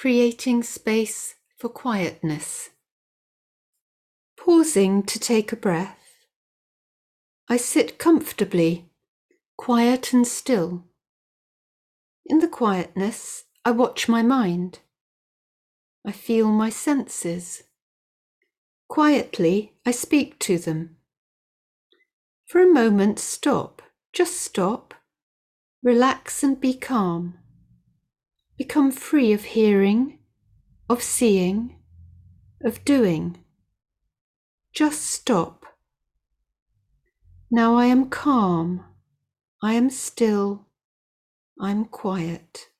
creating space for quietness. Pausing to take a breath, I sit comfortably, quiet and still. In the quietness, I watch my mind. I feel my senses. Quietly, I speak to them. For a moment, stop, just stop. Relax and be calm. Become free of hearing, of seeing, of doing. Just stop. Now I am calm. I am still. I'm quiet.